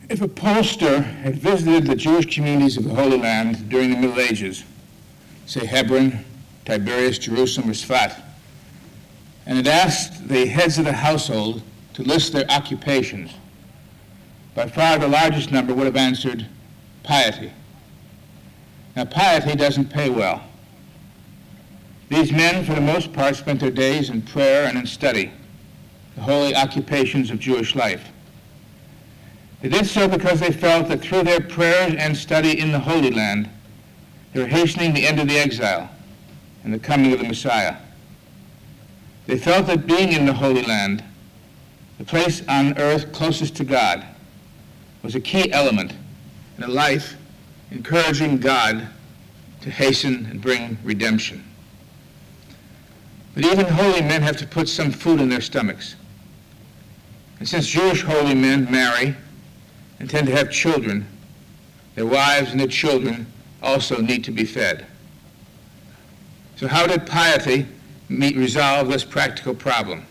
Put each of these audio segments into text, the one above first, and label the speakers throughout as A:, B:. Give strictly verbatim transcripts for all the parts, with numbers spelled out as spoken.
A: If a pollster had visited the Jewish communities of the Holy Land during the Middle Ages, say Hebron, Tiberias, Jerusalem, or Sfat, and had asked the heads of the household to list their occupations, by far the largest number would have answered piety. Now, piety doesn't pay well. These men, for the most part, spent their days in prayer and in study, the holy occupations of Jewish life. They did so because they felt that through their prayers and study in the Holy Land, they were hastening the end of the exile and the coming of the Messiah. They felt that being in the Holy Land, the place on earth closest to God, was a key element in a life encouraging God to hasten and bring redemption. But even holy men have to put some food in their stomachs. And since Jewish holy men marry and tend to have children, their wives and their children also need to be fed. So how did piety meet, resolve this practical problem?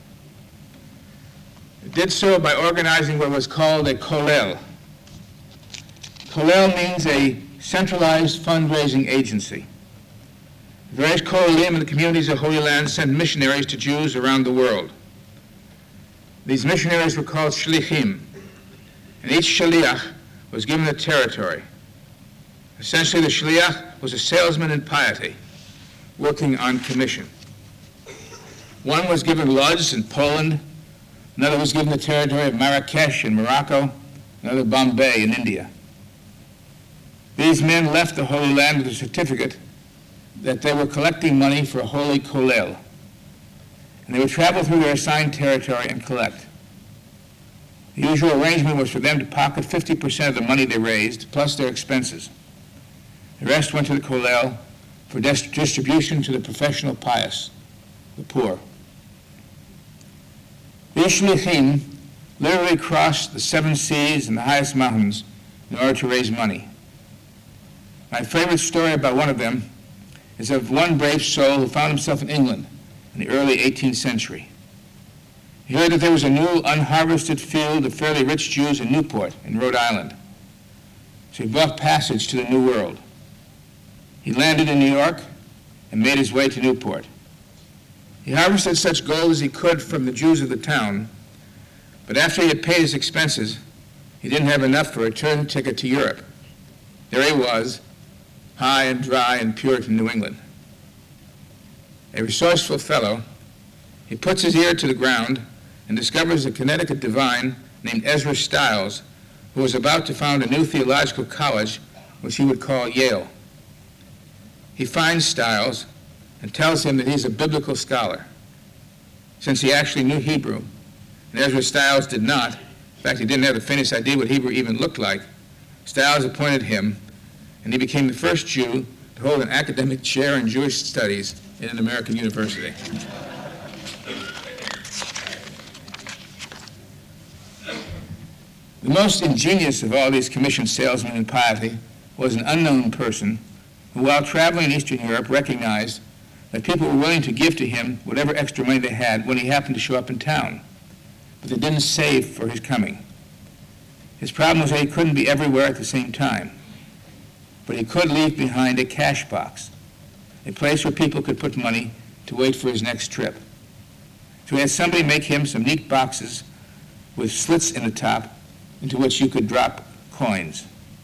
A: It did so by organizing what was called a kollel. Kollel means a centralized fundraising agency. Various kollelim in the communities of Holy Land sent missionaries to Jews around the world. These missionaries were called shlichim, and each shaliach was given a territory. Essentially, the shliach was a salesman in piety, working on commission. One was given Lodz in Poland, another was given the territory of Marrakesh in Morocco, another Bombay in India. These men left the Holy Land with a certificate that they were collecting money for a holy kollel, and they would travel through their assigned territory and collect. The usual arrangement was for them to pocket fifty percent of the money they raised, plus their expenses. The rest went to the kollel for dis- distribution to the professional pious, the poor. These shlichim literally crossed the seven seas and the highest mountains in order to raise money. My favorite story about one of them is of one brave soul who found himself in England in the early eighteenth century. He heard that there was a new unharvested field of fairly rich Jews in Newport in Rhode Island. So he bought passage to the New World. He landed in New York and made his way to Newport. He harvested such gold as he could from the Jews of the town, but after he had paid his expenses, he didn't have enough for a return ticket to Europe. There he was, high and dry and Puritan New England. A resourceful fellow, he puts his ear to the ground and discovers a Connecticut divine named Ezra Stiles, who was about to found a new theological college, which he would call Yale. He finds Stiles and tells him that he's a biblical scholar, since he actually knew Hebrew, and Ezra Stiles did not. In fact, he didn't have the faintest idea what Hebrew even looked like. Stiles appointed him, and he became the first Jew to hold an academic chair in Jewish studies in an American university. The most ingenious of all these commissioned salesmen in piety was an unknown person who, while traveling in Eastern Europe, recognized that people were willing to give to him whatever extra money they had when he happened to show up in town, but they didn't save for his coming. His problem was that he couldn't be everywhere at the same time, but he could leave behind a cash box, a place where people could put money to wait for his next trip. So he had somebody make him some neat boxes with slits in the top into which you could drop coins.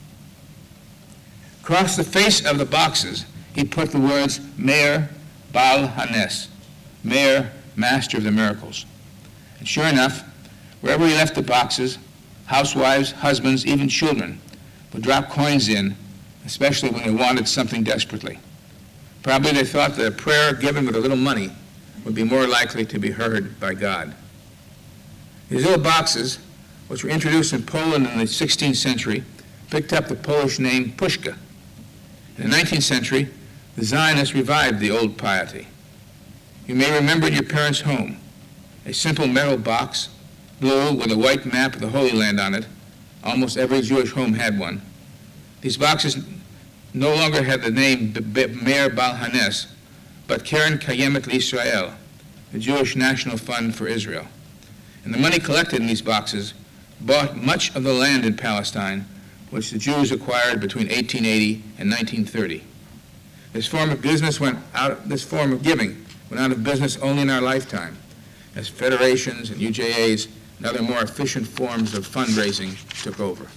A: Across the face of the boxes, he put the words Meir Baal Hanes, Meir, Master of the Miracles. And sure enough, wherever he left the boxes, housewives, husbands, even children would drop coins in, especially when they wanted something desperately. Probably they thought that a prayer given with a little money would be more likely to be heard by God. These little boxes, which were introduced in Poland in the sixteenth century, picked up the Polish name Pushka. In the nineteenth century, the Zionists revived the old piety. You may remember in your parents' home a simple metal box, blue with a white map of the Holy Land on it. Almost every Jewish home had one. These boxes no longer had the name Meir Baal Hanes, but Keren Kayemet L'Israel, the Jewish National Fund for Israel. And the money collected in these boxes bought much of the land in Palestine, which the Jews acquired between eighteen eighty and nineteen thirty. This form of business went out. This form of giving went out of business only in our lifetime, as federations and U J As and other more efficient forms of fundraising took over.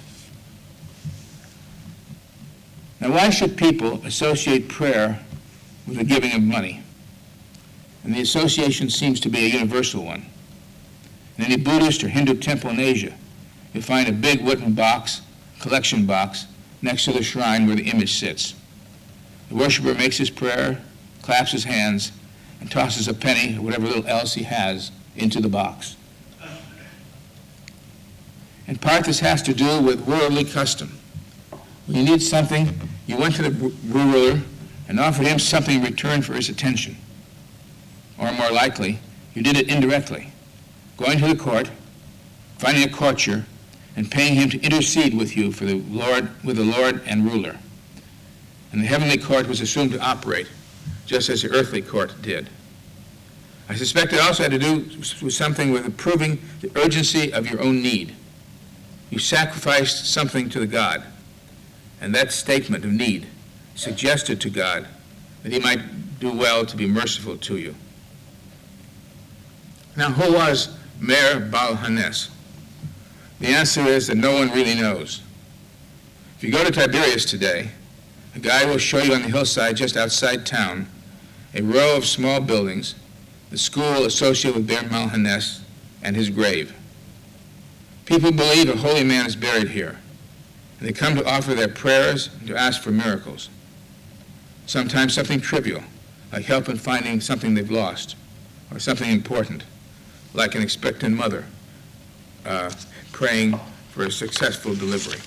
A: Now, why should people associate prayer with the giving of money? And the association seems to be a universal one. In any Buddhist or Hindu temple in Asia, you'll find a big wooden box, collection box, next to the shrine where the image sits. The worshiper makes his prayer, claps his hands, and tosses a penny or whatever little else he has into the box. In part, this has to do with worldly custom. When you need something, you went to the ruler and offered him something in return for his attention. Or more likely, you did it indirectly, going to the court, finding a courtier, and paying him to intercede with you for the Lord, with the Lord and ruler. And the heavenly court was assumed to operate, just as the earthly court did. I suspect it also had to do with something with proving the urgency of your own need. You sacrificed something to the God, and that statement of need suggested to God that he might do well to be merciful to you. Now, who was Meir Baal Hanes? The answer is that no one really knows. If you go to Tiberias today, a guide will show you on the hillside just outside town a row of small buildings, the school associated with Meir Baal Hanes and his grave. People believe a holy man is buried here, and they come to offer their prayers and to ask for miracles. Sometimes something trivial, like help in finding something they've lost, or something important, like an expectant mother uh, praying for a successful delivery.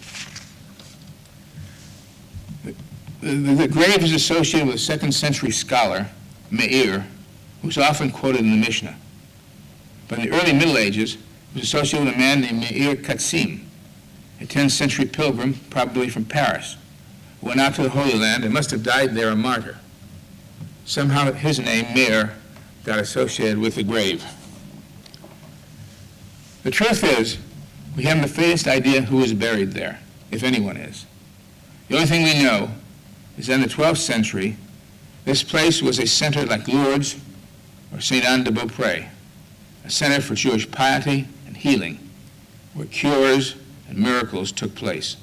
A: The, the, the grave is associated with a second century scholar, Meir, who's often quoted in the Mishnah. But in the early Middle Ages, it was associated with a man named Meir Katzim, a tenth century pilgrim, probably from Paris, who went out to the Holy Land and must have died there a martyr. Somehow his name, Meir, got associated with the grave. The truth is, we haven't the faintest idea who is buried there, if anyone is. The only thing we know is that in the twelfth century, this place was a center like Lourdes or Saint Anne de Beaupré, a center for Jewish piety and healing, where cures and miracles took place.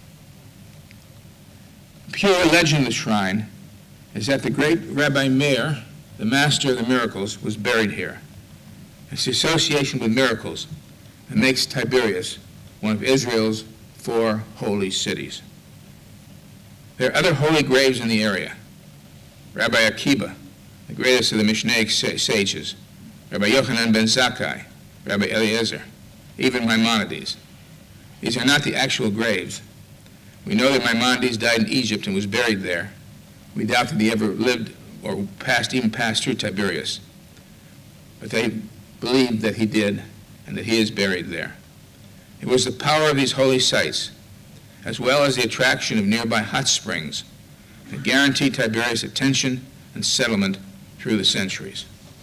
A: The pure legend of the shrine is that the great Rabbi Meir, the master of the miracles, was buried here. It's the association with miracles that makes Tiberias one of Israel's four holy cities. There are other holy graves in the area. Rabbi Akiba, the greatest of the Mishnaic sages, Rabbi Yochanan ben Zakkai, Rabbi Eliezer, even Maimonides. These are not the actual graves. We know that Maimonides died in Egypt and was buried there. We doubt that he ever lived or passed, even passed through Tiberias. But they believe that he did and that he is buried there. It was the power of these holy sites, as well as the attraction of nearby hot springs, that guaranteed Tiberias attention and settlement through the centuries.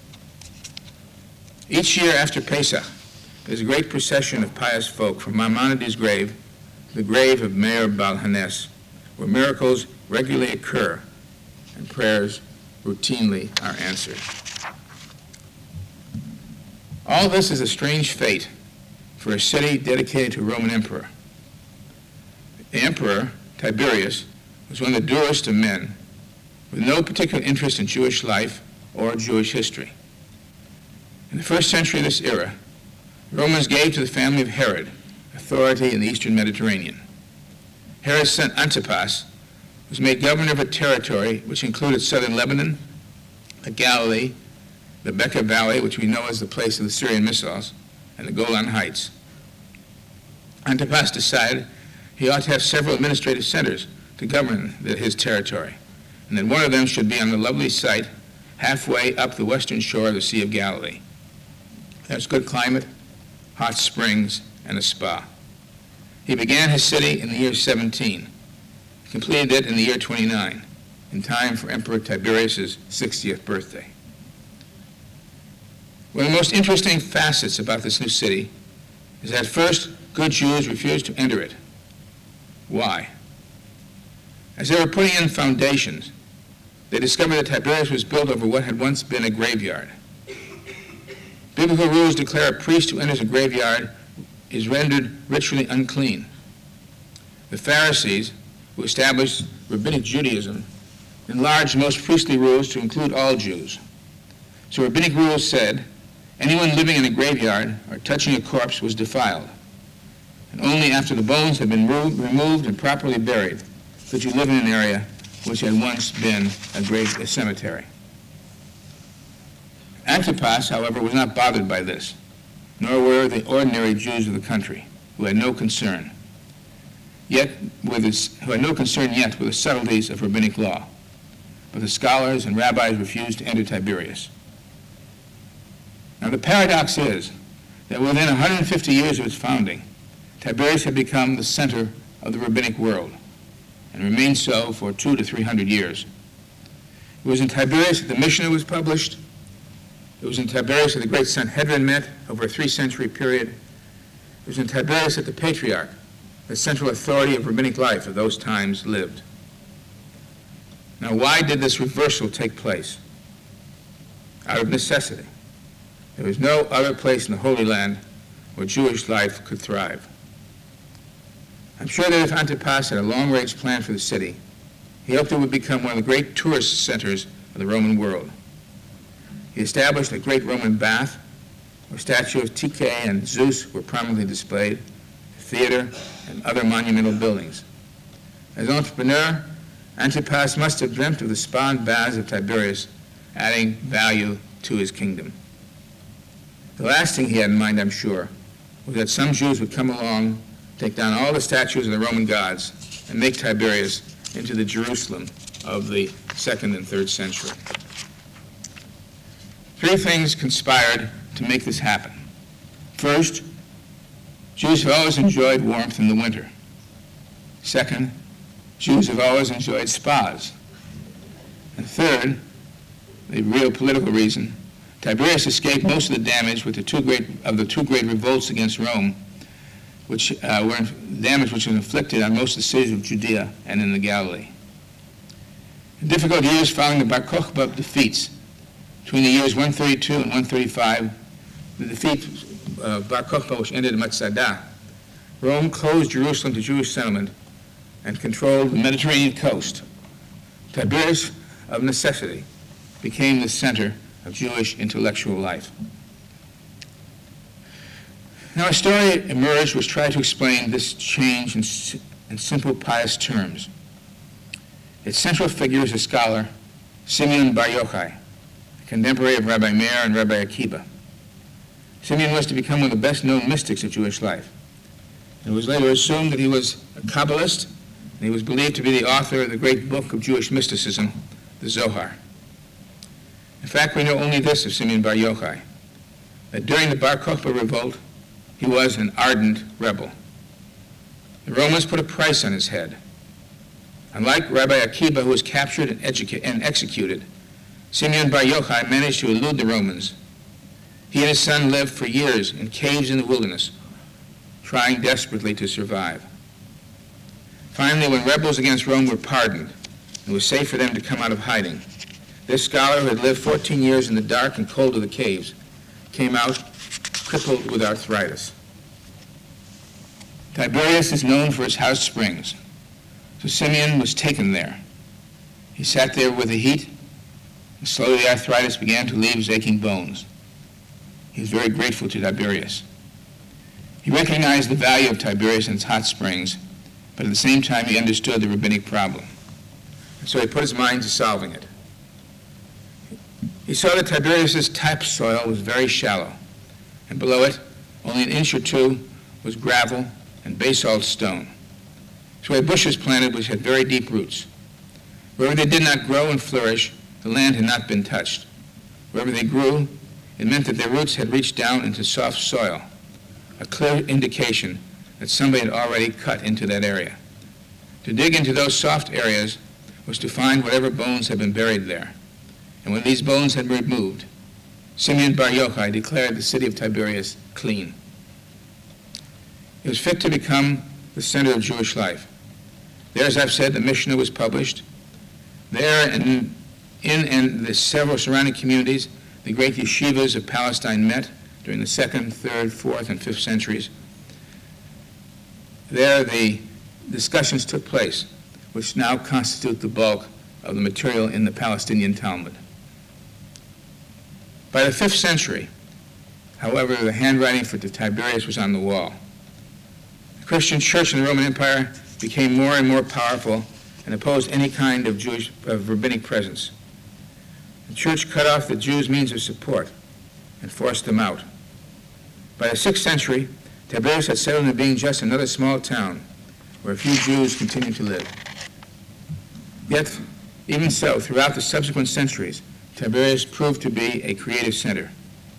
A: Each year after Pesach, there's a great procession of pious folk from Maimonides' grave to the grave of Meir Baal Hanes, where miracles regularly occur and prayers routinely are answered. All this is a strange fate for a city dedicated to a Roman emperor. The emperor, Tiberius, was one of the durest of men, with no particular interest in Jewish life or Jewish history. In the first century of this era, the Romans gave to the family of Herod authority in the eastern Mediterranean. Herod's son Antipas was made governor of a territory which included southern Lebanon, the Galilee, the Bekaa Valley, which we know as the place of the Syrian missiles, and the Golan Heights. Antipas decided he ought to have several administrative centers to govern the, his territory, and that one of them should be on the lovely site halfway up the western shore of the Sea of Galilee. There's good climate, hot springs, and a spa. He began his city in the year seventeen, completed it in the year twenty-nine, in time for Emperor Tiberius' sixtieth birthday. One of the most interesting facets about this new city is that first, good Jews refused to enter it. Why? As they were putting in foundations, they discovered that Tiberias was built over what had once been a graveyard. Biblical rules declare a priest who enters a graveyard is rendered ritually unclean. The Pharisees, who established rabbinic Judaism, enlarged most priestly rules to include all Jews. So rabbinic rules said anyone living in a graveyard or touching a corpse was defiled, and only after the bones had been removed and properly buried could you live in an area which had once been a grave, a cemetery. Antipas, however, was not bothered by this, nor were the ordinary Jews of the country, who had no concern, yet with his, who had no concern yet with the subtleties of rabbinic law. But the scholars and rabbis refused to enter Tiberias. Now the paradox is that within one hundred fifty years of its founding, Tiberias had become the center of the rabbinic world, and remained so for two to three hundred years. It was in Tiberias that the Mishnah was published. It was in Tiberias that the great Sanhedrin met over a three-century period. It was in Tiberias that the Patriarch, the central authority of rabbinic life of those times, lived. Now, why did this reversal take place? Out of necessity. There was no other place in the Holy Land where Jewish life could thrive. I'm sure that if Antipas had a long-range plan for the city, he hoped it would become one of the great tourist centers of the Roman world. He established a great Roman bath, where statues of T K and Zeus were prominently displayed, a theater, and other monumental buildings. As an entrepreneur, Antipas must have dreamt of the spa and baths of Tiberias, adding value to his kingdom. The last thing he had in mind, I'm sure, was that some Jews would come along, take down all the statues of the Roman gods, and make Tiberias into the Jerusalem of the second and third century. Three things conspired to make this happen. First, Jews have always enjoyed warmth in the winter. Second, Jews have always enjoyed spas. And third, the real political reason, Tiberias escaped most of the damage with the two great, of the two great revolts against Rome, which uh, were damage which was inflicted on most of the cities of Judea and in the Galilee. In difficult years following the Bar Kokhba defeats, between the years one thirty-two and one thirty-five, the defeat of uh, Bar Kokhba, which ended in Matsadah, Rome closed Jerusalem to Jewish settlement and controlled the Mediterranean coast. Tiberias, of necessity, became the center of Jewish intellectual life. Now, a story emerged which tried to explain this change in, in simple, pious terms. Its central figure is a scholar, Simeon Bar Yochai, a contemporary of Rabbi Meir and Rabbi Akiba. Simeon was to become one of the best-known mystics of Jewish life. It was later assumed that he was a Kabbalist, and he was believed to be the author of the great book of Jewish mysticism, the Zohar. In fact, we know only this of Simeon Bar Yochai, that during the Bar Kokhba revolt, he was an ardent rebel. The Romans put a price on his head. Unlike Rabbi Akiba, who was captured and, educa- and executed, Simeon Bar Yochai managed to elude the Romans. He and his son lived for years in caves in the wilderness, trying desperately to survive. Finally, when rebels against Rome were pardoned, it was safe for them to come out of hiding. This scholar, who had lived fourteen years in the dark and cold of the caves, came out crippled with arthritis. Tiberias is known for its hot springs, so Simeon was taken there. He sat there with the heat, and slowly the arthritis began to leave his aching bones. He was very grateful to Tiberias. He recognized the value of Tiberias and its hot springs, but at the same time he understood the rabbinic problem. And so he put his mind to solving it. He saw that Tiberias' topsoil was very shallow, and below it, only an inch or two, was gravel and basalt stone. So he had bushes planted which had very deep roots. Wherever they did not grow and flourish, the land had not been touched. Wherever they grew, it meant that their roots had reached down into soft soil, a clear indication that somebody had already cut into that area. To dig into those soft areas was to find whatever bones had been buried there. And when these bones had been removed, Simeon Bar Yochai declared the city of Tiberias clean. It was fit to become the center of Jewish life. There, as I've said, the Mishnah was published. There, in, in and the several surrounding communities, the great yeshivas of Palestine met during the second, third, fourth, and fifth centuries. There, the discussions took place, which now constitute the bulk of the material in the Palestinian Talmud. By the fifth century, however, the handwriting for Tiberius was on the wall. The Christian church in the Roman Empire became more and more powerful and opposed any kind of Jewish of rabbinic presence. The church cut off the Jews' means of support and forced them out. By the sixth century, Tiberias had settled into being just another small town where a few Jews continued to live. Yet, even so, throughout the subsequent centuries, Tiberias proved to be a creative center.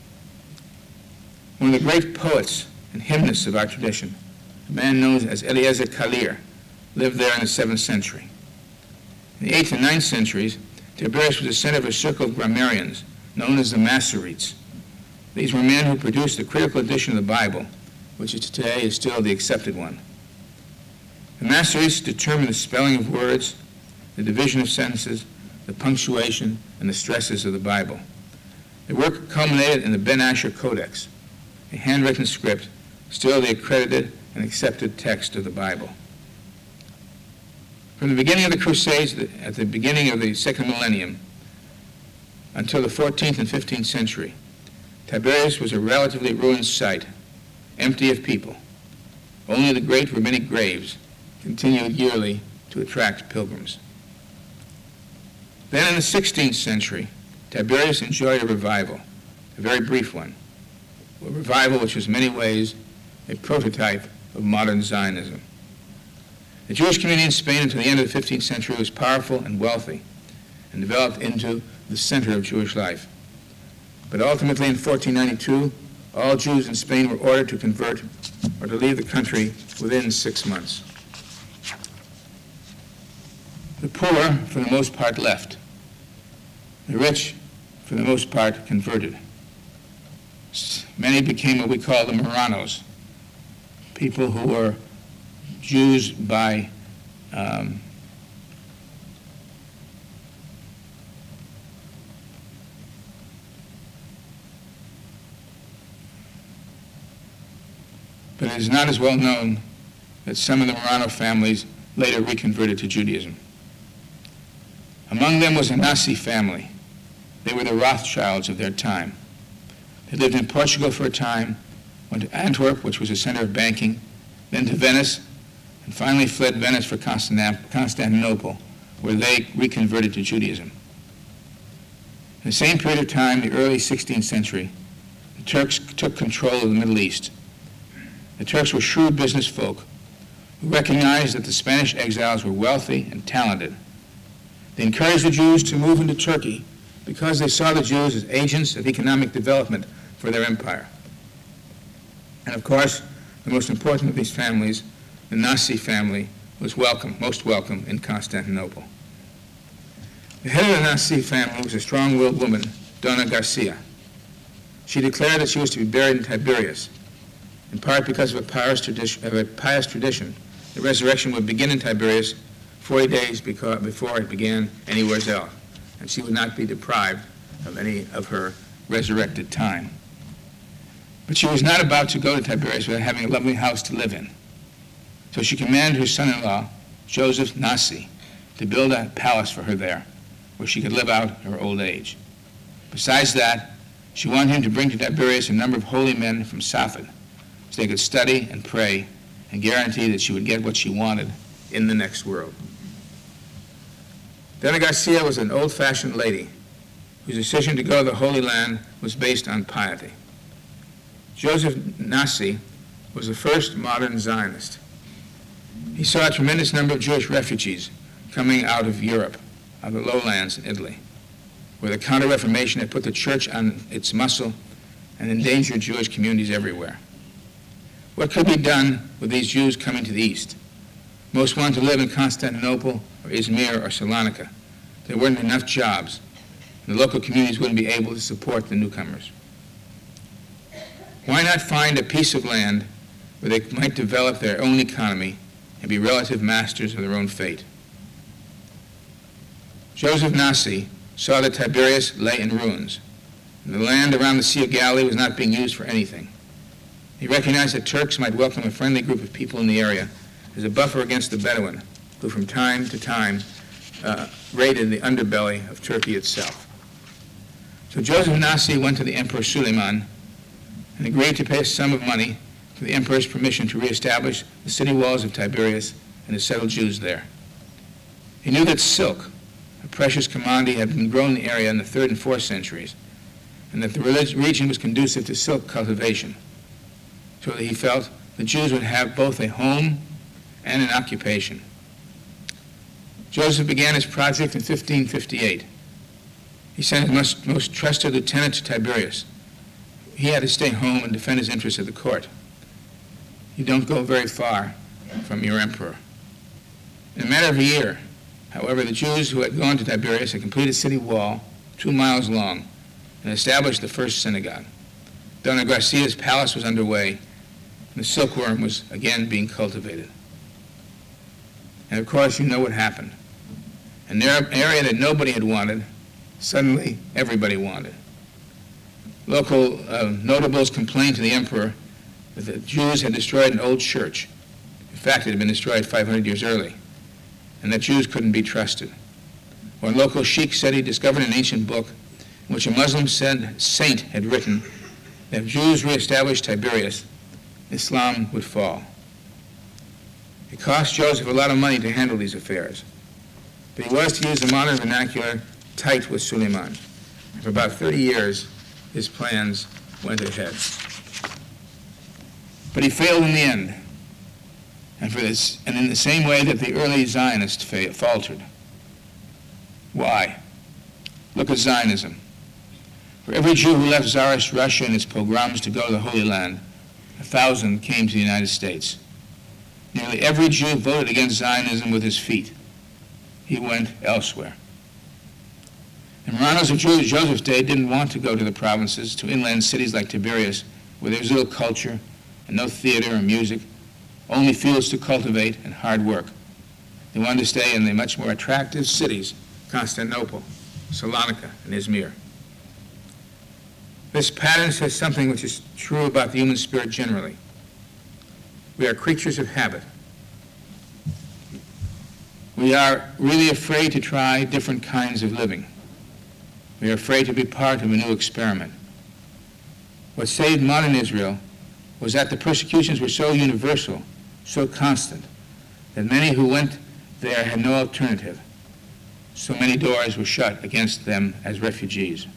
A: One of the great poets and hymnists of our tradition, a man known as Eliezer Kalir, lived there in the seventh century. In the eighth and ninth centuries, Tiberias was the center of a circle of grammarians known as the Masoretes. These were men who produced the critical edition of the Bible, which is today is still the accepted one. The Masoretes determined the spelling of words, the division of sentences, the punctuation, and the stresses of the Bible. Their work culminated in the Ben Asher Codex, a handwritten script, still the accredited and accepted text of the Bible. From the beginning of the Crusades, at the beginning of the second millennium, until the fourteenth and fifteenth century, Tiberias was a relatively ruined site, empty of people. Only the great rabbinic graves continued yearly to attract pilgrims. Then in the sixteenth century, Tiberias enjoyed a revival, a very brief one, a revival which was in many ways a prototype of modern Zionism. The Jewish community in Spain until the end of the fifteenth century was powerful and wealthy and developed into the center of Jewish life. But ultimately in fourteen ninety-two, all Jews in Spain were ordered to convert or to leave the country within six months. The poor, for the most part, left. The rich, for the most part, converted. Many became what we call the Marranos, people who were Jews by um, but it is not as well known that some of the Marrano families later reconverted to Judaism. Among them was a Nasi family. They were the Rothschilds of their time. They lived in Portugal for a time, went to Antwerp, which was a center of banking, then to Venice, and finally fled Venice for Constantinople, where they reconverted to Judaism. In the same period of time, the early sixteenth century, the Turks took control of the Middle East. The Turks were shrewd business folk who recognized that the Spanish exiles were wealthy and talented. They encouraged the Jews to move into Turkey because they saw the Jews as agents of economic development for their empire. And of course, the most important of these families, the Nasi family, was welcome, most welcome in Constantinople. The head of the Nasi family was a strong-willed woman, Donna Garcia. She declared that she was to be buried in Tiberias, in part because of a pious tradition. Of a pious tradition. The resurrection would begin in Tiberias forty days before it began anywhere else, and she would not be deprived of any of her resurrected time. But she was not about to go to Tiberias without having a lovely house to live in. So she commanded her son-in-law, Joseph Nasi, to build a palace for her there, where she could live out her old age. Besides that, she wanted him to bring to Tiberias a number of holy men from Safed, so they could study and pray and guarantee that she would get what she wanted in the next world. Donna Garcia was an old-fashioned lady whose decision to go to the Holy Land was based on piety. Joseph Nasi was the first modern Zionist. He saw a tremendous number of Jewish refugees coming out of Europe, out of the lowlands in Italy, where the Counter-Reformation had put the church on its muscle and endangered Jewish communities everywhere. What could be done with these Jews coming to the east? Most wanted to live in Constantinople or Izmir or Salonika. There weren't enough jobs, and the local communities wouldn't be able to support the newcomers. Why not find a piece of land where they might develop their own economy and be relative masters of their own fate. Joseph Nasi saw that Tiberias lay in ruins, and the land around the Sea of Galilee was not being used for anything. He recognized that Turks might welcome a friendly group of people in the area as a buffer against the Bedouin, who from time to time uh, raided the underbelly of Turkey itself. So Joseph Nasi went to the Emperor Suleiman and agreed to pay a sum of money for the emperor's permission to reestablish the city walls of Tiberias and to settle Jews there. He knew that silk, a precious commodity, had been grown in the area in the third and fourth centuries, and that the region was conducive to silk cultivation, so that he felt the Jews would have both a home and an occupation. Joseph began his project in fifteen fifty-eight. He sent his most, most trusted lieutenant to Tiberias. He had to stay home and defend his interests at the court. You don't go very far from your emperor. In a matter of a year, however, the Jews who had gone to Tiberias had completed a city wall two miles long and established the first synagogue. Dona Garcia's palace was underway, and the silkworm was again being cultivated. And of course, you know what happened. An area that nobody had wanted, suddenly everybody wanted. Local uh, notables complained to the emperor that the Jews had destroyed an old church. In fact, it had been destroyed five hundred years early, and that Jews couldn't be trusted. One local sheikh said he discovered an ancient book in which a Muslim said, saint had written that if Jews reestablished Tiberias, Islam would fall. It cost Joseph a lot of money to handle these affairs, but he was, to use the modern vernacular, tight with Suleiman. And for about thirty years, his plans went ahead. But he failed in the end, and for this, and in the same way that the early Zionists fa- faltered. Why? Look at Zionism. For every Jew who left Tsarist Russia in its pogroms to go to the Holy Land, a thousand came to the United States. Nearly every Jew voted against Zionism with his feet. He went elsewhere. The Marranos of Joseph's day didn't want to go to the provinces, to inland cities like Tiberias, where there was little culture and no theater or music, only fields to cultivate and hard work. They wanted to stay in the much more attractive cities, Constantinople, Salonika, and Izmir. This pattern says something which is true about the human spirit generally. We are creatures of habit. We are really afraid to try different kinds of living. We are afraid to be part of a new experiment. What saved modern Israel was that the persecutions were so universal, so constant, that many who went there had no alternative. So many doors were shut against them as refugees.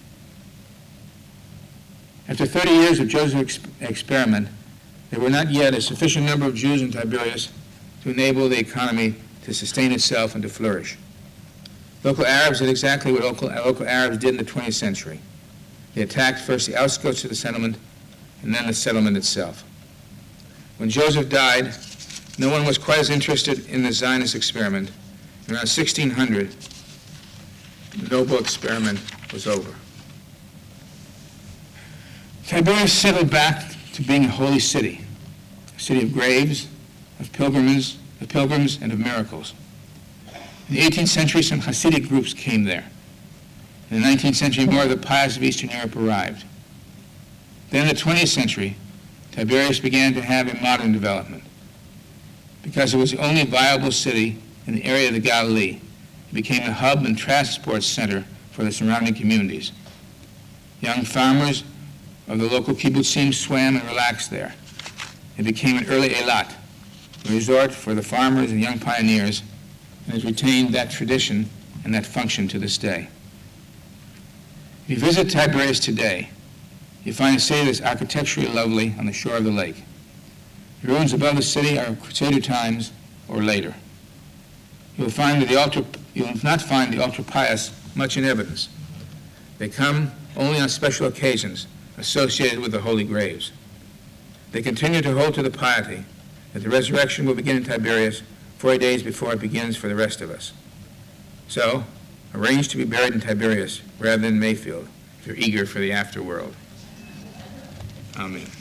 A: After thirty years of Joseph's experiment, there were not yet a sufficient number of Jews in Tiberias to enable the economy to sustain itself and to flourish. Local Arabs did exactly what local, local Arabs did in the twentieth century. They attacked first the outskirts of the settlement and then the settlement itself. When Joseph died, no one was quite as interested in the Zionist experiment. Around sixteen hundred, the noble experiment was over. Tiberias settled back to being a holy city, a city of graves, of pilgrims, of pilgrims, and of miracles. In the eighteenth century, some Hasidic groups came there. In the nineteenth century, more of the pious of Eastern Europe arrived. Then in the twentieth century, Tiberias began to have a modern development. Because it was the only viable city in the area of the Galilee, it became a hub and transport center for the surrounding communities. Young farmers of the local kibbutzim swam and relaxed there. It became an early Eilat, a resort for the farmers and young pioneers, and has retained that tradition and that function to this day. If you visit Tiberias today, you find a city that's architecturally lovely on the shore of the lake. The ruins above the city are of Crusader times or later. You will find that the ultra, you will not find the ultra-pious much in evidence. They come only on special occasions associated with the holy graves. They continue to hold to the piety that the resurrection will begin in Tiberias forty days before it begins for the rest of us. So, arrange to be buried in Tiberias rather than Mayfield if you're eager for the afterworld. Amen.